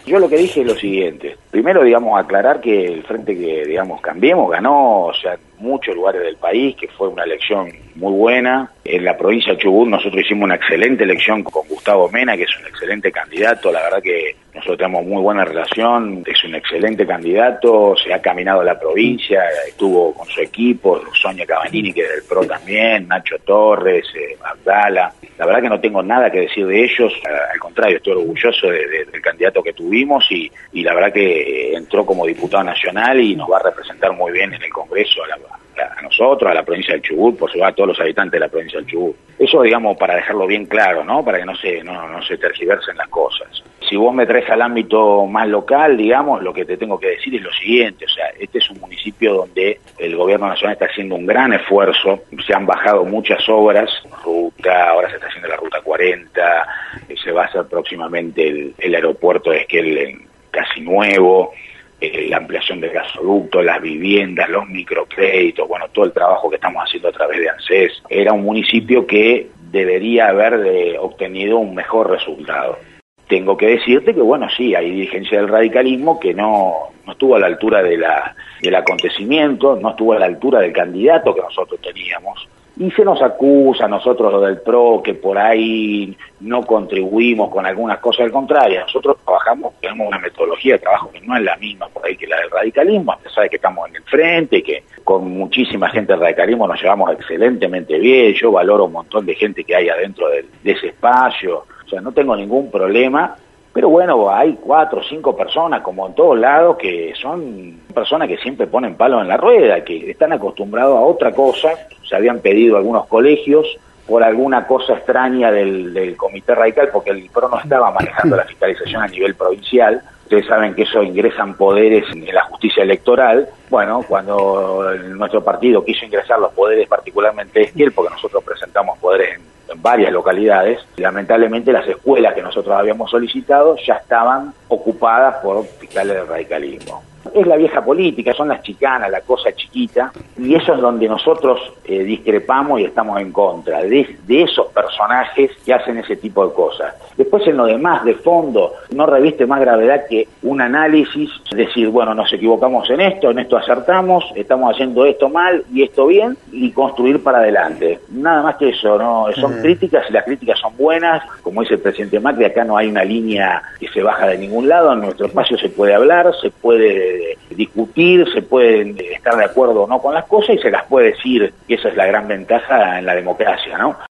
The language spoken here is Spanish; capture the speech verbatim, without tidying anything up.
Yo lo que dije es lo siguiente. Primero, digamos, aclarar que el frente que, digamos, Cambiemos ganó, o sea, en muchos lugares del país, que fue una elección muy buena. En la provincia de Chubut nosotros hicimos una excelente elección con Gustavo Mena, que es un excelente candidato. La verdad que nosotros tenemos muy buena relación, es un excelente candidato, se ha caminado la provincia, estuvo con su equipo, Sonia Cabanini, que es del P R O también, Nacho Torres, eh, Abdala. La verdad que no tengo nada que decir de ellos, al contrario, estoy orgulloso de, de, del candidato que tuvimos y, y la verdad que entró como diputado nacional y nos va a representar muy bien en el Congreso a, la, a, a nosotros, a la provincia del Chubut, por supuesto a todos los habitantes de la provincia del Chubut. Eso, digamos, para dejarlo bien claro, ¿no? Para que no se, no, no se tergiversen las cosas. Si vos me traes al ámbito más local, digamos, lo que te tengo que decir es lo siguiente, o sea, este es un municipio donde el gobierno nacional está haciendo un gran esfuerzo, se han bajado muchas obras, ruta, ahora se está haciendo la ruta cuarenta, se va a hacer próximamente el, el aeropuerto de Esquel casi nuevo, eh, la ampliación del gasoducto, las viviendas, los microcréditos, bueno, todo el trabajo que estamos haciendo a través de ANSES. Era un municipio que debería haber de, obtenido un mejor resultado. Tengo que decirte que, bueno, sí, hay dirigencia del radicalismo que no, no estuvo a la altura de la, del acontecimiento, no estuvo a la altura del candidato que nosotros teníamos, y se nos acusa a nosotros, lo del P R O, que por ahí no contribuimos con algunas cosas, al contrario, nosotros trabajamos, tenemos una metodología de trabajo que no es la misma por ahí que la del radicalismo, a pesar de que estamos en el frente y que con muchísima gente del radicalismo nos llevamos excelentemente bien, yo valoro un montón de gente que hay adentro de, de ese espacio. O sea, no tengo ningún problema, pero bueno, hay cuatro o cinco personas, como en todos lados, que son personas que siempre ponen palo en la rueda, que están acostumbrados a otra cosa. Se habían pedido algunos colegios por alguna cosa extraña del, del Comité Radical, porque el P R O no estaba manejando la fiscalización a nivel provincial. Ustedes saben que eso ingresan poderes en la justicia electoral. Bueno, cuando nuestro partido quiso ingresar los poderes, particularmente Esquel, porque nosotros presentamos poderes en en varias localidades, lamentablemente las escuelas que nosotros habíamos solicitado ya estaban ocupadas por fiscales del radicalismo. Es la vieja política, son las chicanas, la cosa chiquita, y eso es donde nosotros eh, discrepamos y estamos en contra, de, de esos personajes que hacen ese tipo de cosas. Después en lo demás, de fondo, no reviste más gravedad que un análisis, decir, bueno, nos equivocamos en esto, en esto acertamos, estamos haciendo esto mal y esto bien, y construir para adelante. Nada más que eso, ¿no? Son mm. críticas, y las críticas son buenas, como dice el presidente Macri, acá no hay una línea que se baja de ningún lado, en nuestro espacio se puede hablar, se puede discutir, se puede estar de acuerdo o no con las cosas y se las puede decir, y esa es la gran ventaja en la democracia, ¿no?